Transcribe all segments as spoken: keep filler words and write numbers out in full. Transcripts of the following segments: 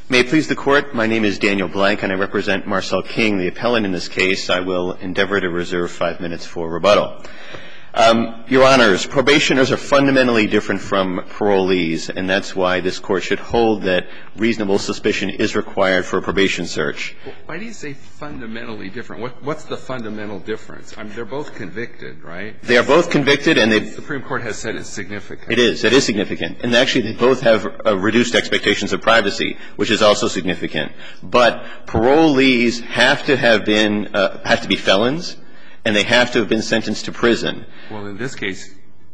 May it please the Court, my name is Daniel Blank and I represent Marcel King, the appellant in this case. I will endeavor to reserve five minutes for rebuttal. Um, Your Honors, probationers are fundamentally different from parolees, and that's why this Court should hold that reasonable suspicion is required for a probation search. Why do you say fundamentally different? What, what's the fundamental difference? I mean, they're both convicted, right? They are both convicted, and they. The Supreme Court has said it's significant. It is. It is significant. And actually, they both have uh, reduced expectations of privacy, which is also significant. But parolees have to have been, uh, have to be felons, and they have to have been sentenced to prison. Well, in this case,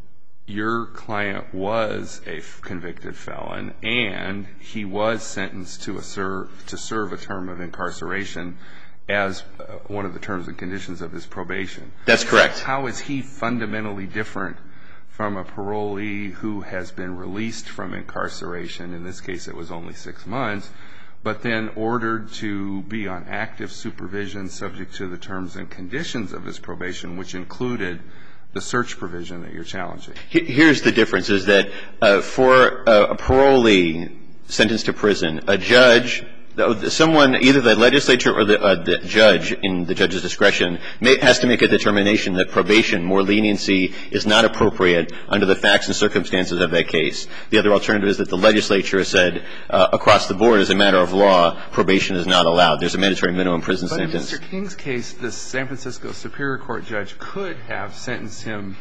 your client was a convicted felon, and he was sentenced to a serve to serve a term of incarceration as uh, one of the terms and conditions of his probation. That's correct. So how is he fundamentally different from a parolee who has been released from incarceration? In this case, it was only six months. But then ordered to be on active supervision subject to the terms and conditions of his probation, which included the search provision that you're challenging. Here's the difference, is that uh, for a, a parolee sentenced to prison, a judge, someone, either the legislature or the, uh, the judge, in the judge's discretion, may, has to make a determination that probation, more leniency, is not appropriate under the facts and circumstances of that case. The other alternative is that the legislature has said uh, across the board, as a matter of law, probation is not allowed. There's a mandatory minimum prison but sentence. But in Mister King's case, the San Francisco Superior Court judge could have sentenced him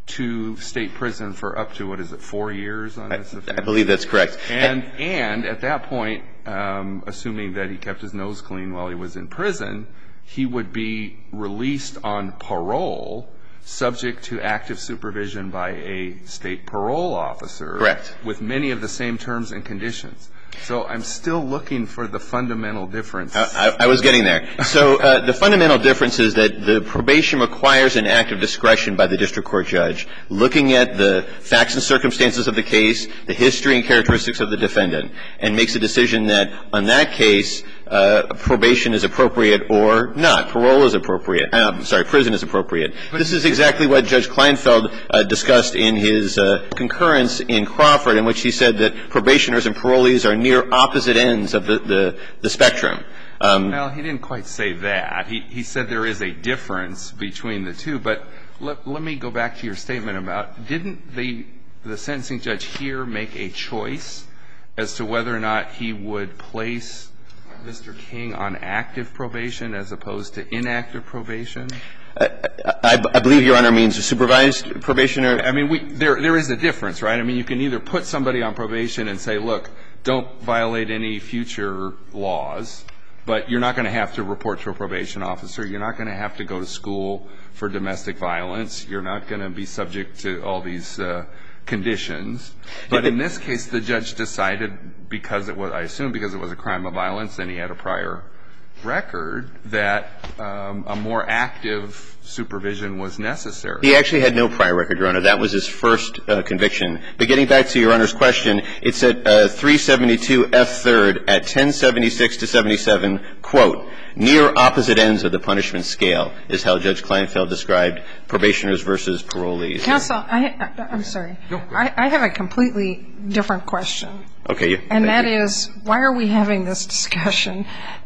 to state prison for up to, what is it, four years on this offense? I believe that's correct. And, and at that point, um, assuming that he kept his nose clean while he was in prison, he would be released on parole subject to active supervision by a state parole officer. Correct. With many of the same terms and conditions. So I'm still looking for the fundamental difference. I, I, I was getting there. So uh, the fundamental difference is that the probation requires an act of discretion by the district court judge, looking at the facts and circumstances of the case, the history and characteristics of the defendant, and makes a decision that on that case uh, probation is appropriate or not. Parole is appropriate. Uh, I'm sorry, prison is appropriate. But this is exactly what Judge Kleinfeld uh, discussed in his uh, concurrence in Crawford, in which he said that probationers and parolees are near opposite ends of the, the, the spectrum. Um, well, he didn't quite say that. He, he said there is a difference between the two. But let, let me go back to your statement about, didn't the, the sentencing judge here make a choice as to whether or not he would place Mister King on active probation as opposed to inactive probation? I, I, I believe Your Honor means a supervised probation? Or? I mean, we, there, there is a difference, right? I mean, you can either put somebody on probation and say, look, don't violate any future laws, but you're not going to have to report to a probation officer. You're not going to have to go to school for domestic violence. You're not going to be subject to all these uh, conditions. But in this case, the judge decided, because it was, I assume because it was a crime of violence and he had a prior record, that um, a more active supervision was necessary. He actually had no prior record, Your Honor. That was his first uh, conviction. But getting back to Your Honor's question, it's at uh, three seventy-two F third at ten seventy-six to seventy-seven, quote, near opposite ends of the punishment scale is how Judge Kleinfeld described probationers versus parolees. Counsel, I, I, I'm sorry. No, I, I have a completely different question. Okay. And that you. is, why are we having this discussion?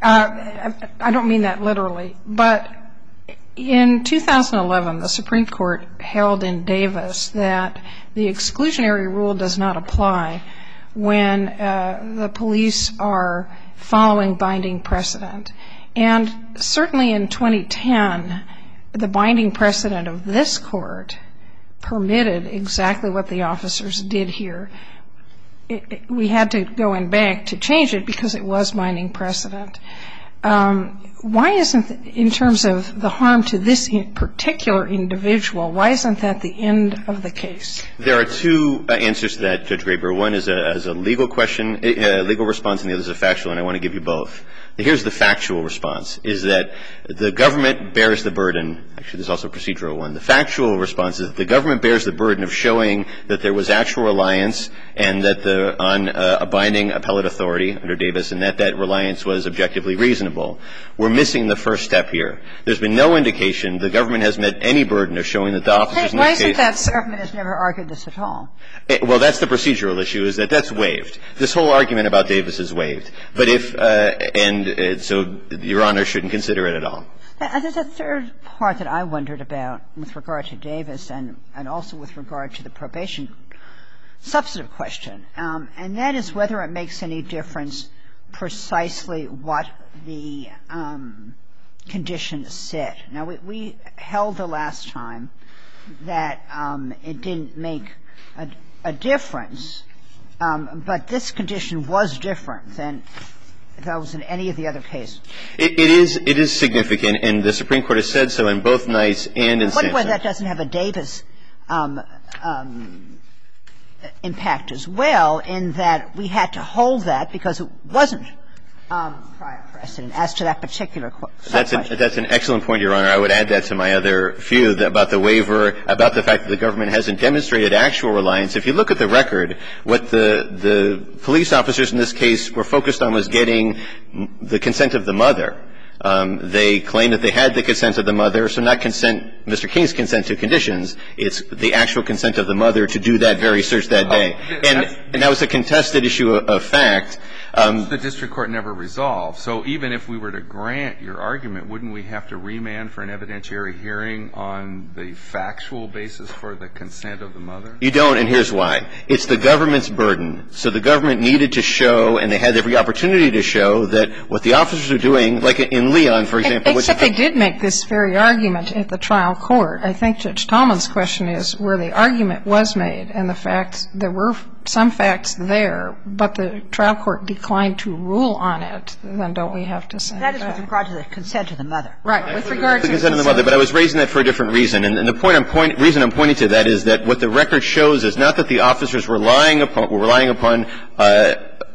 Uh, I don't mean that literally. But in two thousand eleven, the Supreme Court held in Davis that the exclusionary rule does not apply when uh, the police are following binding precedent. And certainly in twenty ten, the binding precedent of this Court permitted exactly what the officers did here. It, it, we had to go in back to change it because it was binding precedent. Um, why isn't, in terms of the harm to this particular individual, why isn't that the end of the case? There are two uh, answers to that, Judge Graber. One is a, as a legal question, a legal response, and the other is a factual, and I want to give you both. here's the factual response, is that the government bears the burden. Actually, there's also a procedural one. The factual response is that the government bears the burden of showing that there was actual reliance and that the, on uh, a binding appellate authority under Davis, and that that reliance was objectively reasonable. We're missing the first step here. There's been no indication the government has met any burden of showing that the officers in Why this isn't case. that The government has never argued this at all. It, well, that's the procedural issue, is that that's waived. This whole argument about Davis is waived. But if, uh, and uh, so Your Honor shouldn't consider it at all. There's a third part that I wondered about with regard to Davis and, and also with regard to the probation substantive question, um, and that is whether it makes any difference precisely what the um, condition said. Now, we, we held the last time that um, it didn't make a, a difference, um, but this condition was different than that was in any of the other cases. It, it is it is significant, and the Supreme Court has said so in both Knights and in Sampson. But that doesn't have a Davis um, um, impact as well, in that we had to hold that because it wasn't um, prior precedent as to that particular question. That's an, that's an excellent point, Your Honor. I would add that to my other few that about the waiver, about the fact that the government hasn't demonstrated actual reliance. If you look at the record, what the the police officers in this case were focused on was getting the consent of the mother. Um, they claim that they had the consent of the mother, so not consent, Mister King's consent to conditions. It's the actual consent of the mother to do that very search that day. Oh, and, and that was a contested issue of, of fact. Um, the district court never resolved. So even if we were to grant your argument, wouldn't we have to remand for an evidentiary hearing on the factual basis for the consent of the mother? You don't, and here's why. It's the government's burden. So the government needed to show, and they had every opportunity to show, that what the officers are doing, like in Leon, for example. Except they did make this very argument at the trial court. I think Judge Tallman's question is where the argument was made and the facts, there were some facts there, but the trial court declined to rule on it, then don't we have to send it back? That is with regard to the consent of the mother. Right. With regard to the consent of the mother. But I was raising that for a different reason. And, and the point I'm point, reason I'm pointing to that is that what the record shows is not that the officers were relying upon, were relying upon uh,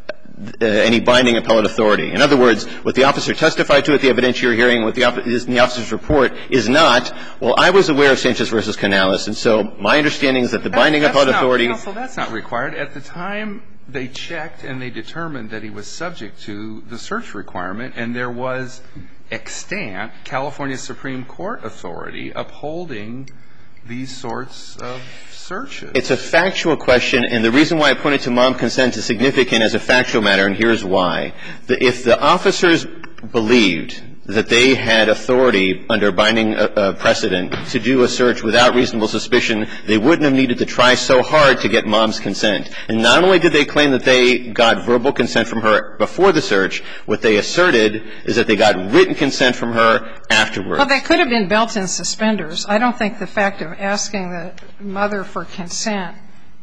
Uh, any binding appellate authority. In other words, what the officer testified to at the evidentiary hearing, what the is in the officer's report, is not, well, I was aware of Sanchez versus Canales, and so my understanding is that the binding that's, appellate that's not, authority. Counsel, that's not required. At the time, they checked and they determined that he was subject to the search requirement, and there was extant California Supreme Court authority upholding these sorts of searches. It's a factual question, and the reason why I pointed to mom consent is significant as a factual matter, and here's why. The, if the officers believed that they had authority under binding uh, uh, precedent to do a search without reasonable suspicion, they wouldn't have needed to try so hard to get mom's consent. And not only did they claim that they got verbal consent from her before the search, what they asserted is that they got written consent from her afterwards. Well, that could have been belt and suspenders. I don't think the fact of asking the mother for consent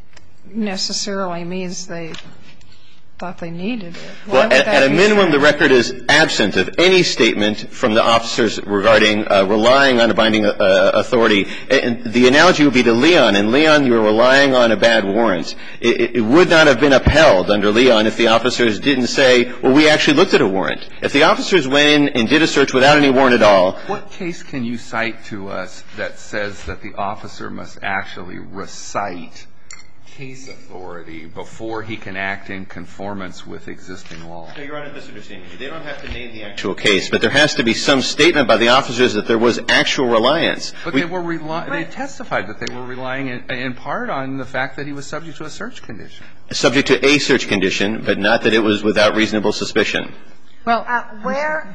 necessarily means they thought they needed it. Well, at, at a minimum, the record is absent of any statement from the officers regarding uh, relying on a binding uh, authority. And the analogy would be to Leon. In Leon, you were relying on a bad warrant. It, it would not have been upheld under Leon if the officers didn't say, well, we actually looked at a warrant. If the officers went in and did a search without any warrant at all. What case can you cite to us that says that the officer must actually recite case authority before he can act in conformance with existing law? No, Your Honor, misunderstanding me. They don't have to name the actual case, but there has to be some statement by the officers that there was actual reliance. But we, they were rely- they testified that they were relying in, in part on the fact that he was subject to a search condition. Subject to a search condition, but not that it was without reasonable suspicion. Well, uh, where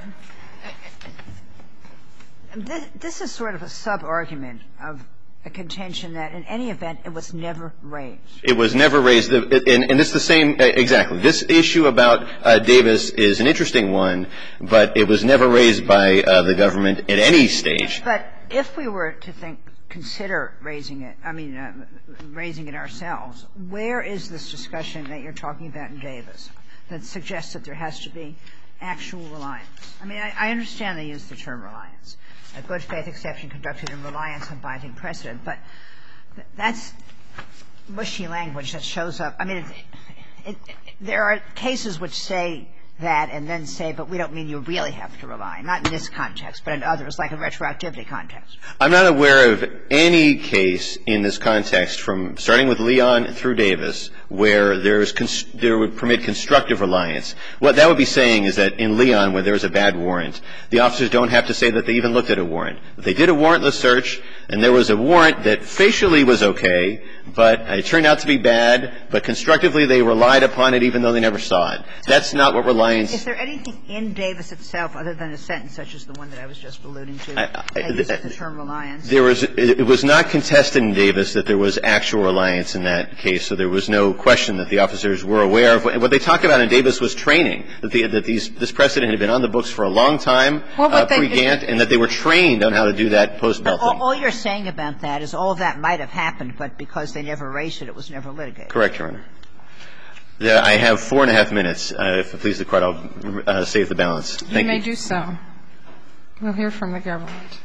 this, this is sort of a sub-argument of a contention that in any event it was never raised. It was never raised. And, and it's the same, exactly. This issue about uh, Davis is an interesting one, but it was never raised by uh, the government at any stage. But if we were to think, consider raising it, I mean, uh, raising it ourselves, where is this discussion that you're talking about in Davis that suggests that there has to be actual reliance? I mean, I, I understand they use the term reliance. A good faith exception conducted in reliance on binding precedent. But that's mushy language that shows up. I mean, it, it, it, there are cases which say that and then say, but we don't mean you really have to rely, not in this context, but in others, like a retroactivity context? I'm not aware of any case in this context, from starting with Leon through Davis, where there's cons- there would permit constructive reliance. What that would be saying is that in Leon, where there was a bad warrant, the officers don't have to say that they even looked at a warrant. They did a warrantless search, and there was a warrant that facially was okay, but it turned out to be bad, but constructively they relied upon it even though they never saw it. That's not what reliance – Is there anything in Davis itself other than a sentence such as the one that I was just alluding to I, I, that uses the term reliance? There was – it was not contested in Davis that there was actual reliance in that case, so there was no question that the officers were aware of. What they talked about in Davis was training, that, the, that these, this precedent had been on the books for a long time, uh, pre-Gantt, and that they were trained on how to do that post-Belton. All, all you're saying about that is all of that might have happened, but because they never raised it, it was never litigated. Correct, Your Honor. Yeah, I have four and a half minutes. Uh, if it pleases the Court, I'll uh, save the balance. Thank you. You may do so. We'll hear from the government.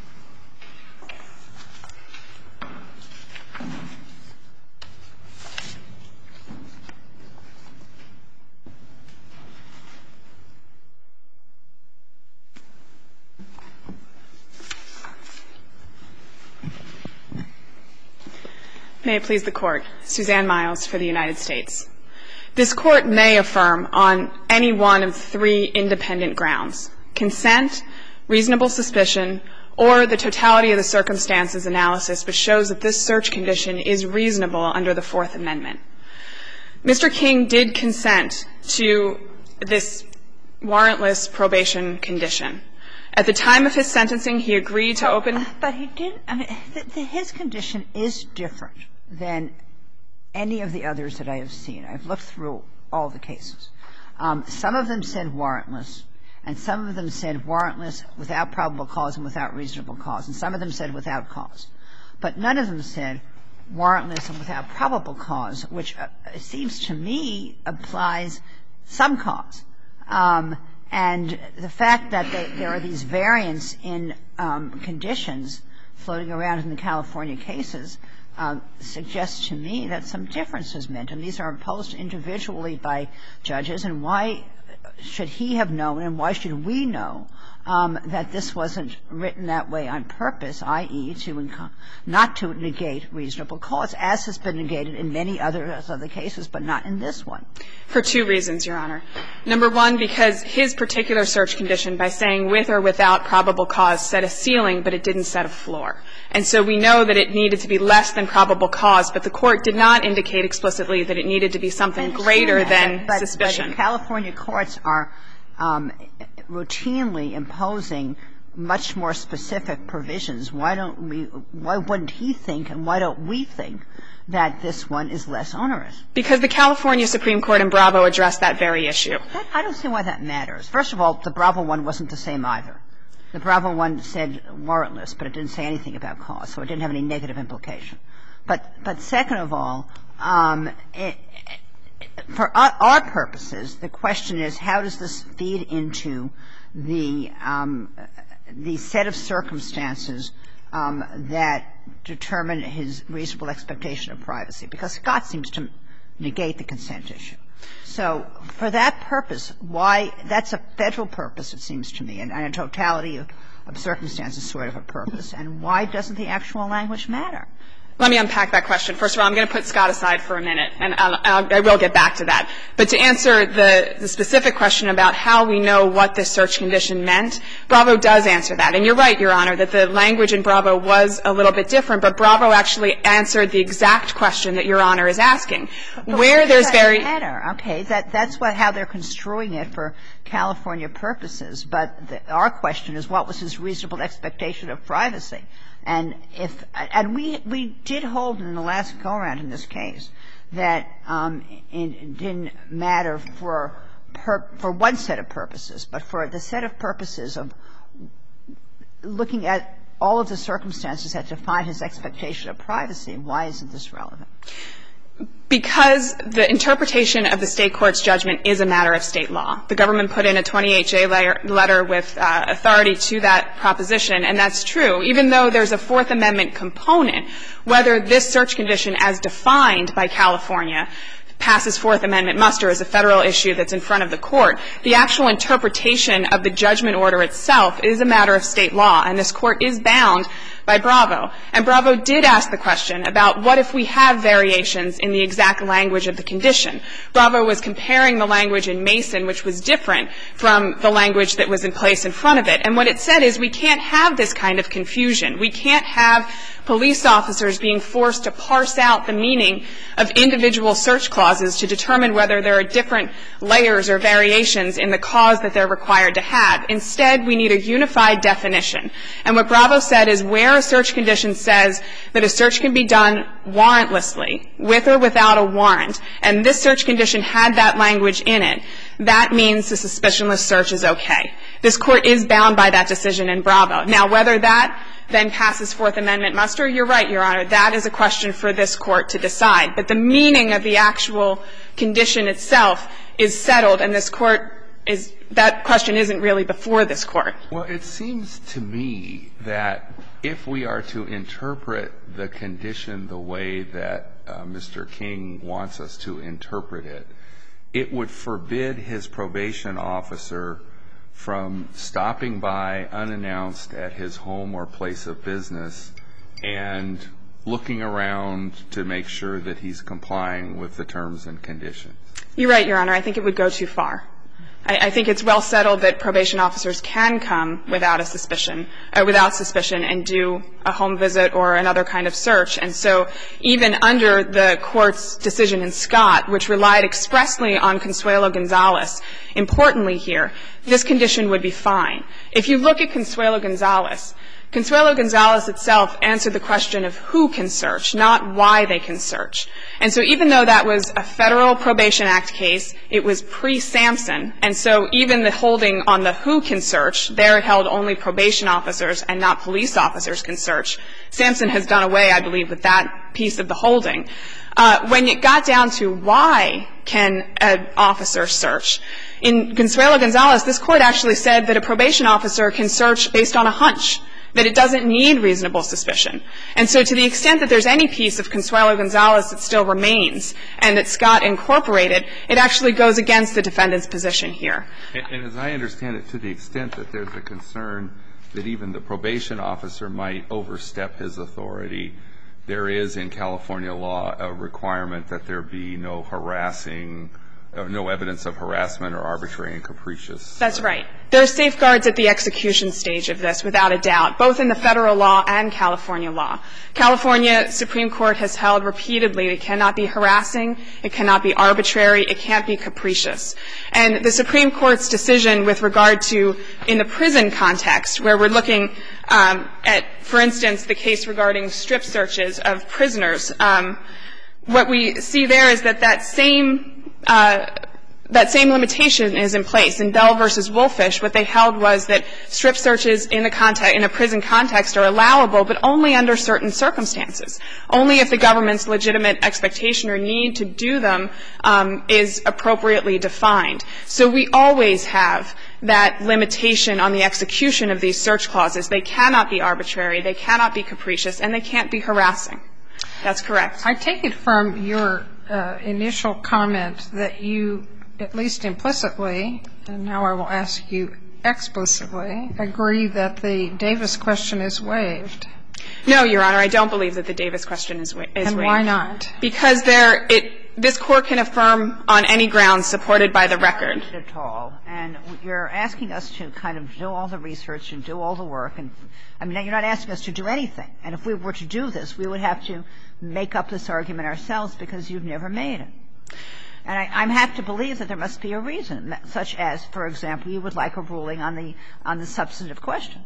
May it please the Court. Suzanne Miles for the United States. This Court may affirm on any one of three independent grounds: consent, reasonable suspicion, or the totality of the circumstances analysis, which shows that this search condition is reasonable under the Fourth Amendment. Mister King did consent to this warrantless probation condition. At the time of his sentencing, he agreed to open – But he didn't – I mean, the, the, his condition is different than any of the others that I have seen. I've looked through all the cases. Um, some of them said warrantless, and some of them said warrantless without probable cause and without reasonable cause, and some of them said without cause. But none of them said warrantless and without probable cause, which uh, seems to me applies some cause. Um, and the fact that they, there are these variants in um, conditions floating around in the California cases Uh, suggests to me that some difference is meant, and these are imposed individually by judges. And why should he have known, and why should we know um, that this wasn't written that way on purpose, that is, to inc- not to negate reasonable cause, as has been negated in many other other cases, but not in this one? For two reasons, Your Honor. Number one, because his particular search condition, by saying with or without probable cause, set a ceiling, but it didn't set a floor. And so we know that it needed to be less than probable cause, but the Court did not indicate explicitly that it needed to be something greater that, than but, suspicion. But California courts are um, routinely imposing much more specific provisions. Why don't we – why wouldn't he think, and why don't we think, that this one is less onerous? Because the California Supreme Court in Bravo addressed that very issue. That, I don't see why that matters. First of all, the Bravo one wasn't the same either. The Bravo one said warrantless, but it didn't say anything about cause, so it didn't have any negative implication. But, but second of all, um, it, for our, our purposes, the question is, how does this feed into the um, the set of circumstances um, that determine his reasonable expectation of privacy? Because Scott seems to negate the consent issue. So for that purpose, why – that's a Federal purpose, it seems to me, and, and a totality of, of circumstances sort of a purpose. And why doesn't the actual language matter? Let me unpack that question. First of all, I'm going to put Scott aside for a minute, and I'll, I'll, I will get back to that. But to answer the, the specific question about how we know what this search condition meant, Bravo does answer that. And you're right, Your Honor, that the language in Bravo was a little bit different, but Bravo actually answered the exact question that Your Honor is asking. But where there's very – matter, okay. That, that's what, how they're construing it for California purposes. But the, our question is, what was his reasonable expectation of privacy? And if – and we, we did hold in the last go-around in this case that um, it didn't matter for per, for one set of purposes, but for the set of purposes of looking at all of the circumstances that define his expectation of privacy, why isn't this relevant? Because the interpretation of the State court's judgment is a matter of State law. The government put in a twenty-eight J letter with uh, authority to that proposition, and that's true. Even though there's a Fourth Amendment component, whether this search condition as defined by California passes Fourth Amendment muster as a Federal issue that's in front of the Court. The actual interpretation of the judgment order itself is a matter of State law, and this Court is bound by Bravo. And Bravo did ask the question about what if we have variations in the exact language of the condition. Bravo was comparing the language in Mason, which was different from the language that was in place in front of it. And what it said is we can't have this kind of confusion. We can't have police officers being forced to parse out the meaning of individual search clauses to determine whether there are different layers or variations in the cause that they're required to have. Instead, we need a unified definition. And what Bravo said is where a search condition says that a search can be done warrantlessly, with or without a warrant, and this search condition had that language in it, that means the suspicionless search is okay. This Court is bound by that decision in Bravo. Now, whether that then passes Fourth Amendment muster, you're right, Your Honor. That is a question for this Court to decide. But the meaning of the actual condition itself is settled, and this Court is – that question isn't really before this Court. Well, it seems to me that if we are to interpret the condition the way that uh, Mister King wants us to interpret it, it would forbid his probation officer from stopping by unannounced at his home or place of business and looking around to make sure that he's complying with the terms and conditions. You're right, Your Honor. I think it would go too far. I, I think it's well settled that probation officers can come without a suspicion, uh, without suspicion and do a home visit or another kind of search. And so even under the Court's decision in Scott, which relied expressly on Consuelo-Gonzalez, importantly here, this condition would be fine. If you look at Consuelo-Gonzalez, Consuelo-Gonzalez itself answered the question of who can search, not why they can search. And so even though that was a Federal Probation Act case, it was pre-Sampson. And so even the holding on the who can search, there held only probation officers and not police officers can search. Sampson has done away, I believe, with that piece of the holding. Uh, when it got down to why can an officer search, in Consuelo-Gonzalez, this Court actually said that a probation officer can search based on a hunch, that it doesn't need reasonable suspicion. And so to the extent that there's any piece of Consuelo-Gonzalez that still remains and that Scott incorporated, it actually goes against the defendant's position here. And, and as I understand it, to the extent that there's a concern that even the probation officer might overstep his authority, there is in California law a requirement that there be no harassing no evidence of harassment or arbitrary and capricious. That's right. There are safeguards at the execution stage of this, without a doubt, both in the Federal law and California law. California Supreme Court has held repeatedly it cannot be harassing, it cannot be arbitrary, it can't be capricious. And the Supreme Court's decision with regard to, in the prison context, where we're looking um, at, for instance, the case regarding strip searches of prisoners, um, what we see there is that that same Uh, that same limitation is in place. In Bell versus Wolfish, what they held was that strip searches in a context, in a prison context are allowable, but only under certain circumstances. Only if the government's legitimate expectation or need to do them um, is appropriately defined. So we always have that limitation on the execution of these search clauses. They cannot be arbitrary, they cannot be capricious, and they can't be harassing. That's correct. I take it from your uh, initial comment that you, at least implicitly, and now I will ask you explicitly, agree that the Davis question is waived. No, Your Honor, I don't believe that the Davis question is, wa- is waived. And why not? Because there, it, this Court can affirm on any grounds supported by the record. At all. And you're asking us to kind of do all the research and do all the work. And I mean, you're not asking us to do anything. And if we were to do this, we would have to make up this argument ourselves because you've never made it. And I, I have to believe that there must be a reason, such as, for example, you would like a ruling on the on the substantive question.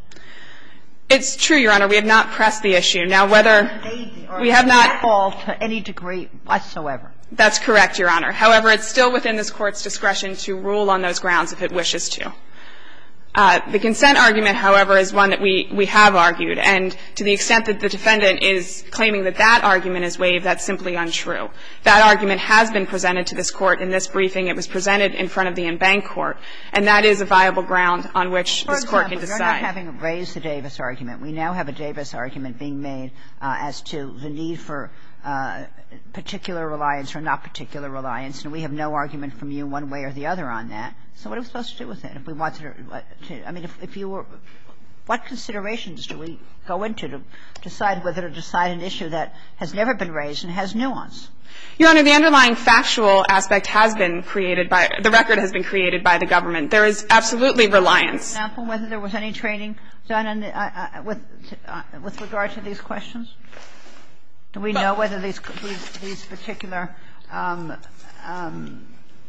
It's true, Your Honor. We have not pressed the issue. Now, whether we have not at all to any degree whatsoever. That's correct, Your Honor. However, it's still within this Court's discretion to rule on those grounds if it wishes to. Uh, the consent argument, however, is one that we, we have argued. And to the extent that the defendant is claiming that that argument is waived, that's simply untrue. That argument has been presented to this Court in this briefing. It was presented in front of the en-banc court. And that is a viable ground on which this Court can decide. For example, you're not having raised the Davis argument. We now have a Davis argument being made uh, as to the need for uh, particular reliance or not particular reliance, and we have no argument from you one way or the other on that. So what are we supposed to do with it if we wanted to – I mean, if, if you were – what considerations do we go into to decide whether to decide an issue that has never been raised and has nuance? Your Honor, the underlying factual aspect has been created by – the record has been created by the government. There is absolutely reliance. For example, whether there was any training done in the, uh, uh, with, uh, with regard to these questions? Do we know whether these, these, these particular um, um,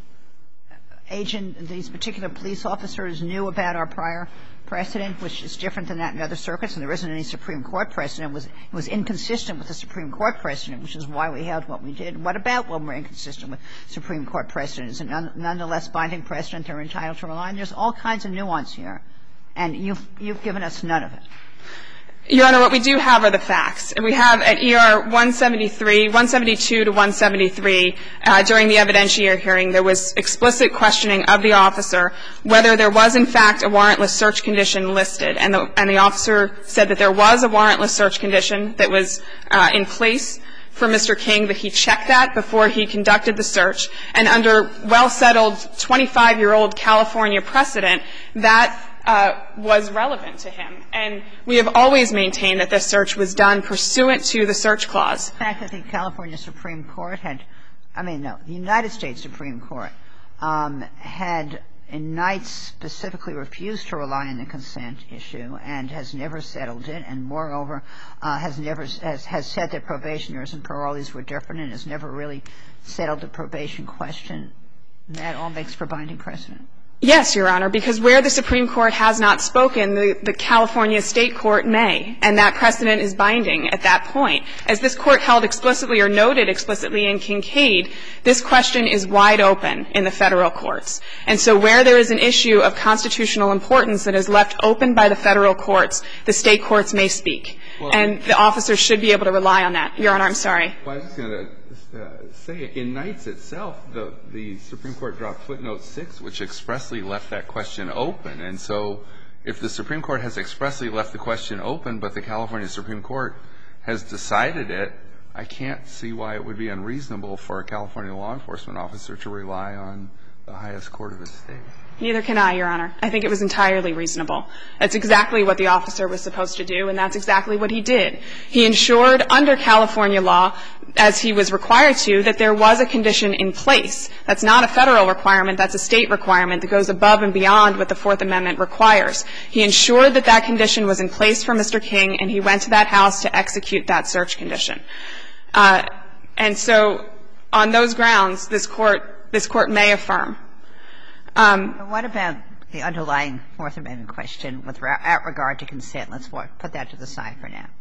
agent, these particular police officers knew about our prior precedent, which is different than that in other circuits, and there isn't any Supreme Court precedent. It was, it was inconsistent with the Supreme Court precedent, which is why we held what we did. What about when we're inconsistent with Supreme Court precedent? Is it none, nonetheless binding precedent they're entitled to rely on? There's all kinds of nuance here, and you've, you've given us none of it. Your Honor, what we do have are the facts. And we have at E R one seventy-three, one seventy-two to one seventy-three, uh, during the evidentiary hearing, there was explicit questioning of the officer whether there was, in fact, a warrantless search condition listed. And the, and the officer said that there was a warrantless search condition that was uh, in place for Mister King, that he checked that before he conducted the search. And under well-settled twenty-five-year-old California precedent, that Uh, was relevant to him. And we have always maintained that this search was done pursuant to the search clause. The fact that the California Supreme Court had – I mean, no, the United States Supreme Court um, had in Knights specifically refused to rely on the consent issue and has never settled it, and moreover uh, has never has, has said that probationers and parolees were different and has never really settled the probation question. That all makes for binding precedent. Yes, Your Honor, because where the Supreme Court has not spoken, the, the California State Court may, and that precedent is binding at that point. As this Court held explicitly or noted explicitly in Kincaid, this question is wide open in the Federal courts. And so where there is an issue of constitutional importance that is left open by the Federal courts, the State courts may speak. Well, and the officers should be able to rely on that. Your Honor, I'm sorry. Well, I was just going to uh, say, in Knights itself, the, the Supreme Court dropped footnote six, which expressly left that question open. And so if the Supreme Court has expressly left the question open, but the California Supreme Court has decided it, I can't see why it would be unreasonable for a California law enforcement officer to rely on the highest court of his state. Neither can I, Your Honor. I think it was entirely reasonable. That's exactly what the officer was supposed to do, and that's exactly what he did. He ensured under California law, as he was required to, that there was a condition in place. That's not a Federal requirement. That's a State requirement that goes above and beyond what the Fourth Amendment requires. He ensured that that condition was in place for Mister King, and he went to that house to execute that search condition. Uh, and so on those grounds, this Court, this Court may affirm. Um, what about the underlying Fourth Amendment question with regard to consent? Let's put that to the side for now.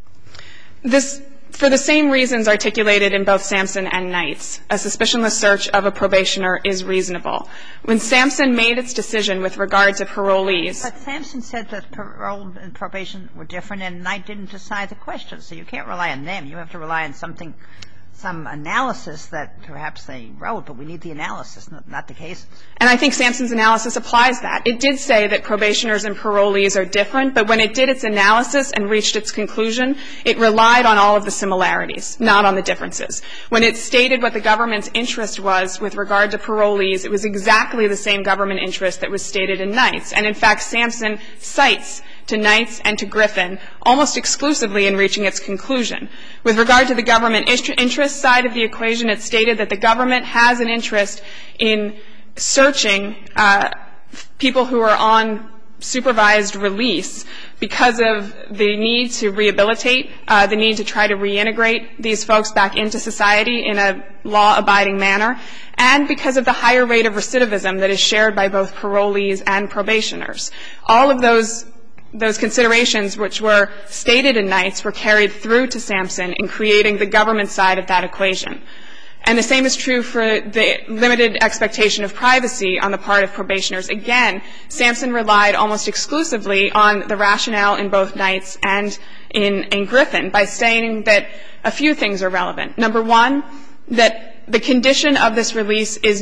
This, for the same reasons articulated in both Sampson and Knights, a suspicionless search of a probationer is reasonable. When Sampson made its decision with regard to parolees. But Sampson said that parole and probation were different, and Knight didn't decide the question. So you can't rely on them. You have to rely on something, some analysis that perhaps they wrote, but we need the analysis, not the cases. And I think Sampson's analysis applies that. It did say that probationers and parolees are different, but when it did its analysis and reached its conclusion, it relied on all of the similarities, not on the differences. When it stated what the government's interest was with regard to parolees, it was exactly the same government interest that was stated in Knights. And in fact, Sampson cites to Knights and to Griffin almost exclusively in reaching its conclusion. With regard to the government interest side of the equation, it stated that the government has an interest in searching uh, people who are on supervised release because of the need to rehabilitate, uh, the need to try to reintegrate these folks back into society in a law-abiding manner, and because of the higher rate of recidivism that is shared by both parolees and probationers. All of those Those considerations which were stated in Knights were carried through to Sampson in creating the government side of that equation. And the same is true for the limited expectation of privacy on the part of probationers. Again, Sampson relied almost exclusively on the rationale in both Knights and in, in Griffin by saying that a few things are relevant. Number one, that the condition of this release is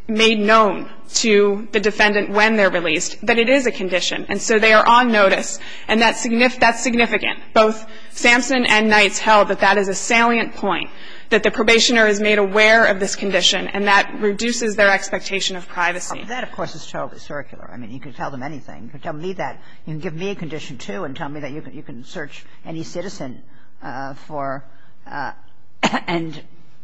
made known to the defendant when they're released that it is a condition. And so they are on notice, and that's, signif- that's significant. Both Sampson and Knights held that that is a salient point, that the probationer is made aware of this condition, and that reduces their expectation of privacy. Well, that, of course, is totally circular. I mean, you can tell them anything. You can tell me that. You can give me a condition, too, and tell me that you can, you can search any citizen uh, for uh, – and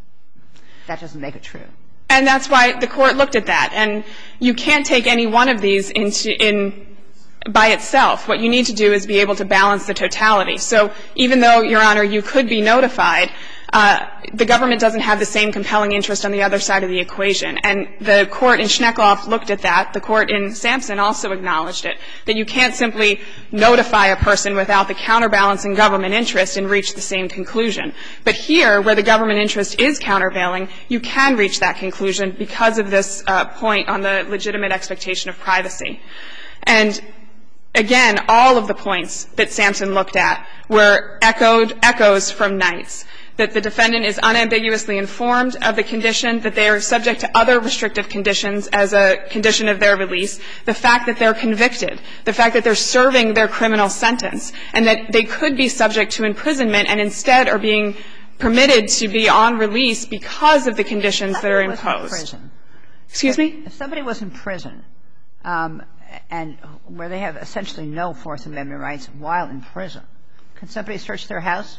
that doesn't make it true. And that's why the Court looked at that. And you can't take any one of these into in by itself. What you need to do is be able to balance the totality. So even though, Your Honor, you could be notified, uh, the government doesn't have the same compelling interest on the other side of the equation. And the Court in Schneckloff looked at that. The Court in Sampson also acknowledged it, that you can't simply notify a person without the counterbalancing government interest and reach the same conclusion. But here, where the government interest is countervailing, you can reach that conclusion because of this uh, point on the legitimate expectation of privacy. And again, all of the points that Sampson looked at were echoed, echoes from Knights, that the defendant is unambiguously informed of the condition, that they are subject to other restrictive conditions as a condition of their release, the fact that they're convicted, the fact that they're serving their criminal sentence, and that they could be subject to imprisonment and instead are being permitted to be on release because of the conditions that are imposed. Was in prison. Excuse me? If somebody was in prison, um, and where they have essentially no Fourth Amendment rights while in prison, can somebody search their house?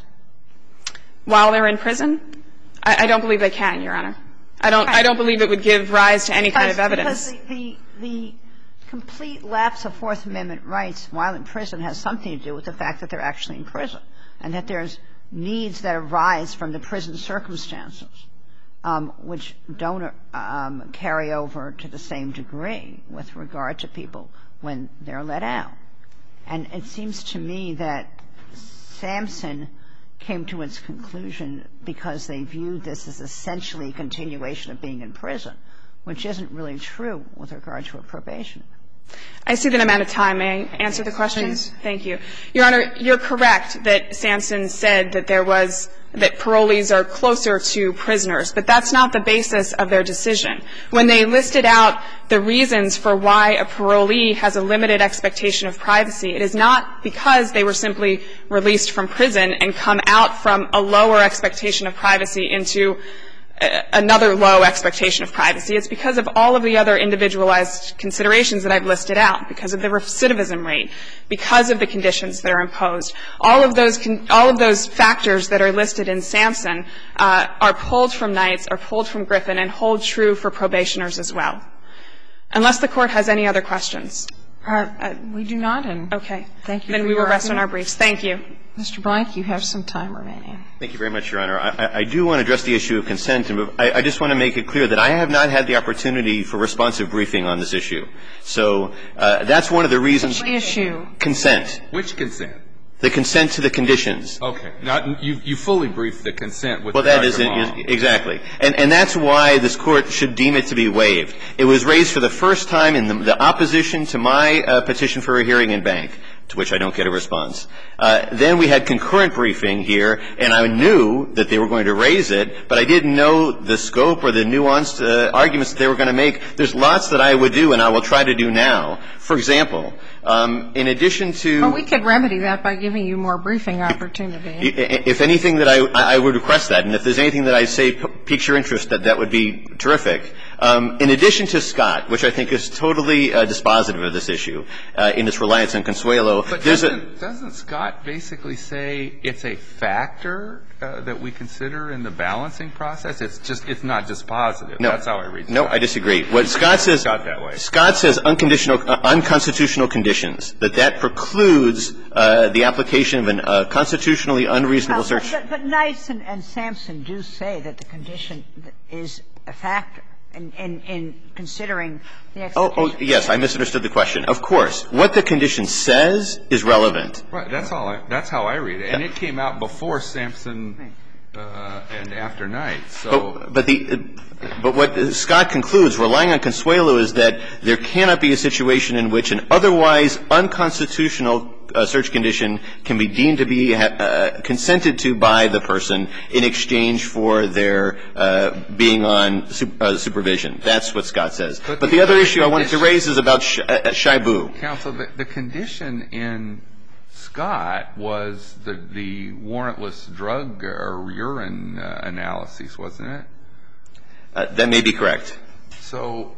While they're in prison? I, I don't believe they can, Your Honor. I don't, I don't believe it would give rise to any kind of evidence. Because the, the, the complete lapse of Fourth Amendment rights while in prison has something to do with the fact that they're actually in prison and that there's needs that arise from the prison circumstances, um, which don't um, carry over to the same degree with regard to people when they're let out. And it seems to me that Sampson came to its conclusion because they viewed this as essentially a continuation of being in prison, which isn't really true with regard to a probation. I see that I'm out of time. May I answer the questions? Thank you. Your Honor, you're correct that Sampson said that there was – that parolees are closer to prisoners, but that's not the basis of their decision. When they listed out the reasons for why a parolee has a limited expectation of privacy, it is not because they were simply released from prison and come out from a lower expectation of privacy into another low expectation of privacy. It's because of all of the other individualized considerations that I've listed out, because of the recidivism rate, because of the conditions that are imposed. All of those con- all of those factors that are listed in Sampson uh, are pulled from Knights, are pulled from Griffin, and hold true for probationers as well. Unless the Court has any other questions. Uh, uh, we do not. And okay. Thank you. Then for we will your rest argument. on our briefs. Thank you. Mister Blank, you have some time remaining. Thank you very much, Your Honor. I, I do want to address the issue of consent, and I, I just want to make it clear that I have not had the opportunity for responsive briefing on this issue. So uh, that's one of the reasons. Which issue? Consent. Which consent? The consent to the conditions. Okay. Not, you, you fully briefed the consent with well, Doctor that is, Mom. is exactly. And, and that's why this Court should deem it to be waived. It was raised for the first time in the, the opposition to my uh, petition for a hearing in bank, to which I don't get a response. Uh, then we had concurrent briefing here, and I knew that they were going to raise it, but I didn't know the scope or the nuanced uh, arguments that they were going to make. There's lots that I would do, and I will try to do now. For example, um, in addition to – Well, we could remedy that by giving you more briefing opportunity. If anything that I, I would request that, and if there's anything that I say piques your interest, that that would be terrific. Um, in addition to Scott, which I think is totally uh, dispositive of this issue uh, in its reliance on Consuelo, but there's doesn't, a – doesn't Scott basically say it's a factor uh, that we consider in the balancing process? It's just – it's not dispositive. No. That's how I read Scott. No, I disagree. What Scott says – Scott that way. Scott says unconditional – uh, unconstitutional conditions, that that precludes uh, the application of a uh, constitutionally unreasonable Uh, search. But, but Knights and, and Sampson do say that the condition is a factor in, in, in considering the expectation. Oh, oh, yes, I misunderstood the question. Of course. What the condition says is relevant. Right. That's all I, that's how I read it. And it came out before Sampson uh, and after night. So, but, but the but what Scott concludes, relying on Consuelo, is that there cannot be a situation in which an otherwise unconstitutional uh, search condition can be deemed to be uh, consented to by the person in exchange for their uh, being on su- uh, supervision. That's what Scott says. But, but the, the other issue I wanted to raise is about sh- uh, Shibu. Counsel, the, the condition in Scott was the, the warrantless drug or urine uh, analyses, wasn't it? Uh, that may be correct. So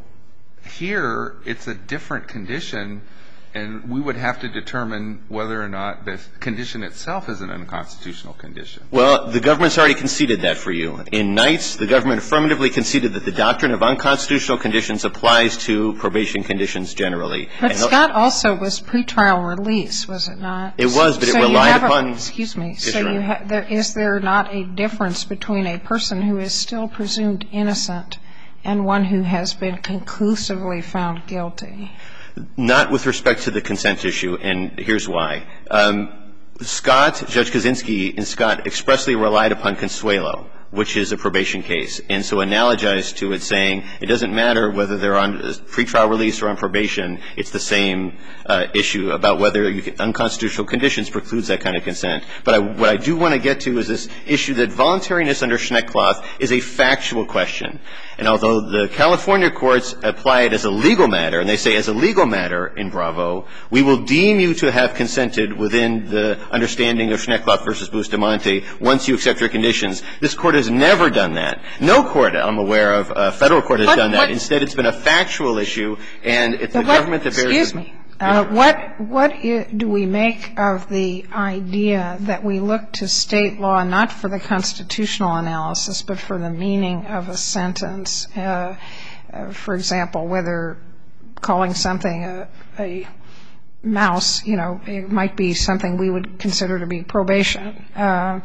here it's a different condition, and we would have to determine whether or not the condition itself is an unconstitutional condition. Well, the government's already conceded that for you. In Knights, the government affirmatively conceded that the doctrine of unconstitutional conditions applies to probation conditions generally. But and Scott also was pretrial release, was it not? It was, but so it relied upon a, excuse me. Yes, so you ha- there, is there not a difference between a person who is still presumed innocent and one who has been conclusively found guilty? Not with respect to the consent issue, and here's why. Um, Scott, Judge Kaczynski in Scott expressly relied upon Consuelo, which is a probation case, and so analogized to it, saying it doesn't matter whether they're on pretrial release or on probation, it's the same uh, issue about whether you can, unconstitutional conditions precludes that kind of consent. But I, what I do want to get to is this issue that voluntariness under Schneckloth is a factual question. And although the California courts apply it as a legal matter, and they say as a legal matter in Bravo, we will deem you to have consented within the understanding of Schneckloth versus Bustamante once you accept your conditions. This court has never done that. No court I'm aware of, a federal court, has what, done that. What, Instead, it's been a factual issue, and it's the what, government that bears excuse it. me. Uh, what what I- do we make of the idea that we look to state law not for the constitutional analysis but for the meaning of a sentence? Uh, uh, for example, whether calling something a, a mouse, you know, it might be something we would consider to be probation. Uh,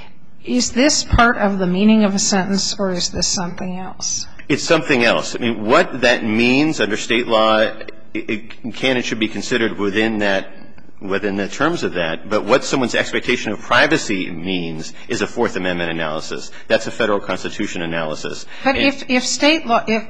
is this part of the meaning of a sentence, or is this something else? It's something else. I mean, what that means under state law, it can and should be considered within that, within the terms of that. But what someone's expectation of privacy means is a Fourth Amendment analysis. That's a federal constitution analysis. But and if if state law if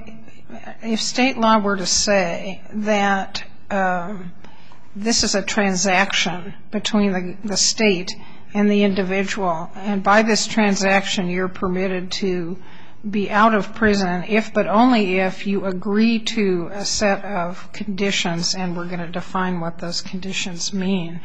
if state law were to say that um, this is a transaction between the, the state and the individual, and by this transaction you're permitted to be out of prison if but only if you agree to a set of conditions, and we're going to define what those conditions mean.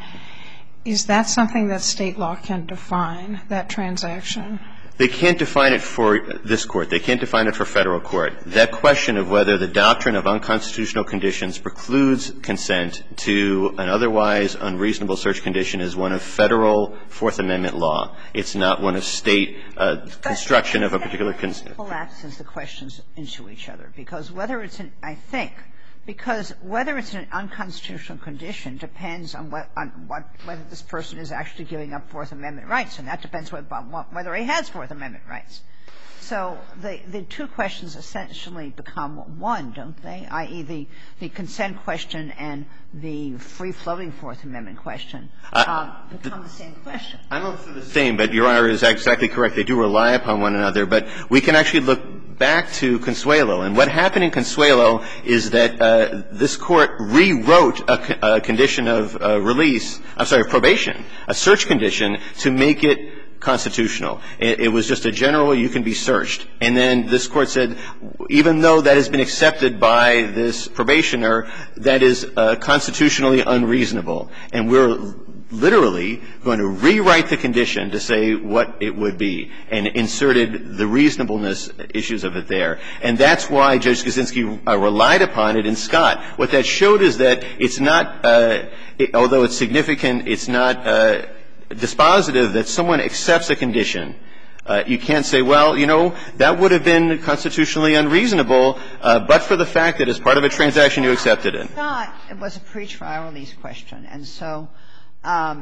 Is that something that state law can define, that transaction? They can't define it for this court. They can't define it for federal court. That question of whether the doctrine of unconstitutional conditions precludes consent to an otherwise unreasonable search condition is one of federal Fourth Amendment law. It's not one of state uh, construction of a particular consent. It collapses the questions into each other, because whether it's an, I think, because whether it's an unconstitutional condition depends on what, on what, whether this person is actually giving up Fourth Amendment rights, and that depends on whether he has Fourth Amendment rights. So the, the two questions essentially become one, don't they? that is, the, the consent question and the free-floating Fourth Amendment question um, become the same question. I don't know if they're the same, but Your Honor is exactly correct. They do rely upon one another. But we can actually look back to Consuelo. And what happened in Consuelo is that uh, this court rewrote a, a condition of uh, release, I'm sorry, probation, a search condition, to make it constitutional. It, it was just a general, you can be searched. And then this court said, even though that has been accepted by this probationer, that is uh, constitutionally unreasonable. And we're literally going to rewrite the condition to say what it would be, and inserted the reasonableness issues of it there. And that's why Judge Kaczynski uh, relied upon it in Scott. What that showed is that it's not, uh, it, although it's significant, it's not uh, dispositive that someone accepts a condition. Uh, you can't say, well, you know, that would have been constitutionally unreasonable, uh, but for the fact that as part of a transaction you accepted it. Scott, it was a pretrial release question, and so um,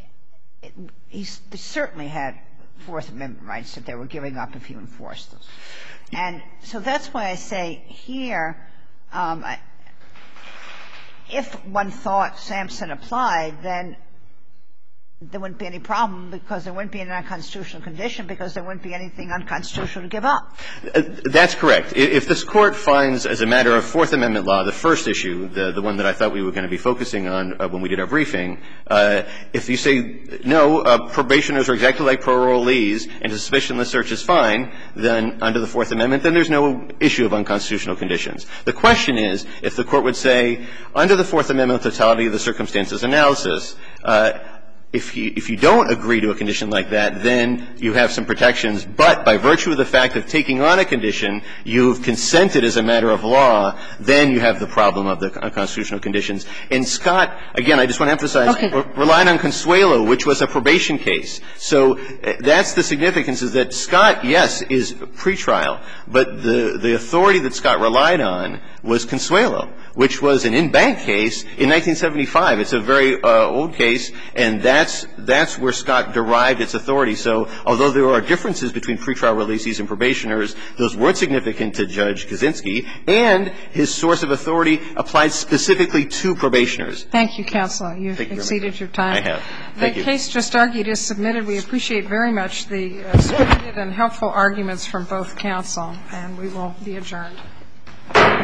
it, he certainly had Fourth Amendment rights that they were giving up if you enforced those. And so that's why I say here, um, I, if one thought Sampson applied, then there wouldn't be any problem because there wouldn't be an unconstitutional condition because there wouldn't be anything unconstitutional to give up. That's correct. If this Court finds, as a matter of Fourth Amendment law, the first issue, the, the one that I thought we were going to be focusing on uh, when we did our briefing, uh, if you say, no, uh, probationers are exactly like parolees and a suspicionless search is fine, then under the Fourth Amendment, then there's no issue of unconstitutional conditions. The question is, if the Court would say, under the Fourth Amendment totality of the circumstances analysis, uh, If you, if you don't agree to a condition like that, then you have some protections. But by virtue of the fact of taking on a condition, you've consented as a matter of law, then you have the problem of the unconstitutional conditions. And Scott, again, I just want to emphasize, okay. relied on Consuelo, which was a probation case. So that's the significance, is that Scott, yes, is pretrial, but the, the authority that Scott relied on was Consuelo, which was an in-bank case in nineteen seventy-five. It's a very uh, old case, and that's that's where Scott derived its authority. So although there are differences between pretrial releasees and probationers, those weren't significant to Judge Kaczynski, and his source of authority applied specifically to probationers. Thank you, counsel. You've Thank you exceeded your time. I have. Thank the you. case just argued is submitted. We appreciate very much the uh, spirited and helpful arguments from both counsel, and we will be adjourned.